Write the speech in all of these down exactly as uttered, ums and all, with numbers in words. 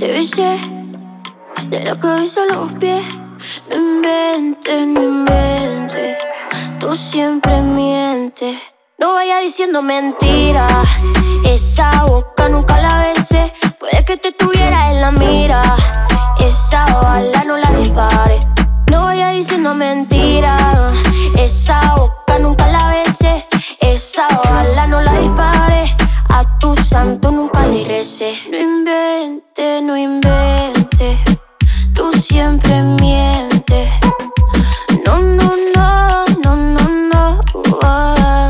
Te besé de la cabeza a los pies. No inventes, no inventes, tú siempre mientes. No vayas diciendo mentiras, esa boca nunca la besé. Puede que te tuviera en la mira, esa bala no la dispare. No vayas diciendo mentiras, esa boca nunca la besé. Esa bala no la dispare, a tu santo nunca le recé. No inventes, no inventes, tú siempre mientes. No, no, no, no, no, no. Oh.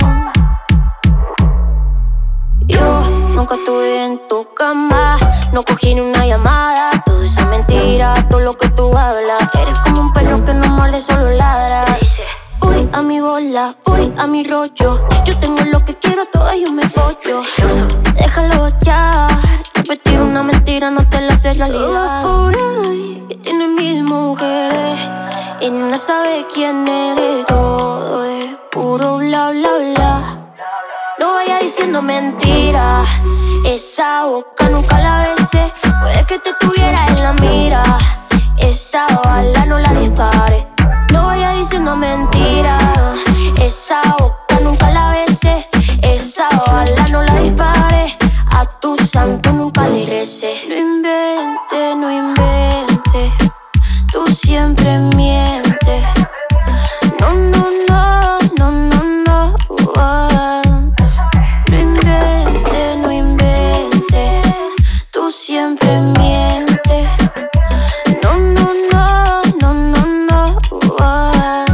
Yo nunca estuve en tu cama, no cogí ni una llamada. Todo eso es mentira, todo lo que tú hablas. Eres como un perro que no muerde, solo ladra. Dice: voy a mi bola, voy a mi rollo. Yo tengo lo que quiero, todo yo me follo. Déjalo ya, repetir una mentira no te la hace realidad. Todo por ahí, que tiene mil mujeres y no sabe quién eres. Todo es puro bla, bla, bla. No vayas diciendo mentiras, esa boca nunca la besé. Puede que te tuviera en la mira, esa bala no la dispare. No vayas diciendo mentiras, esa boca nunca la besé. Esa bala no la dispare, a tu santo nunca le recé. No inventes, no inventes, tú siempre mientes. No, no, no, no, no, no. Oh. No inventes, no inventes, tú siempre mientes. No, no, no, no, no, no. Oh.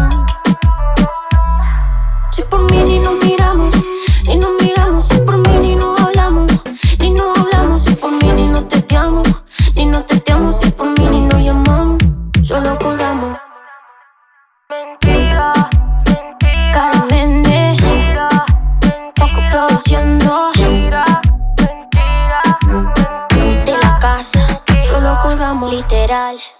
Si por mí ni nos miramos, ni nos miramos. Si por mí ni nos hablamos, ni nos hablamos. Si por mí ni nos testeamos, ni nos testeamos. Si por mí ni nos llamamos, solo colgamos. Mentira, mentira. Cara Méndez, Paco produciendo. Mentira, mentira, mentira. De la casa, solo colgamos literal.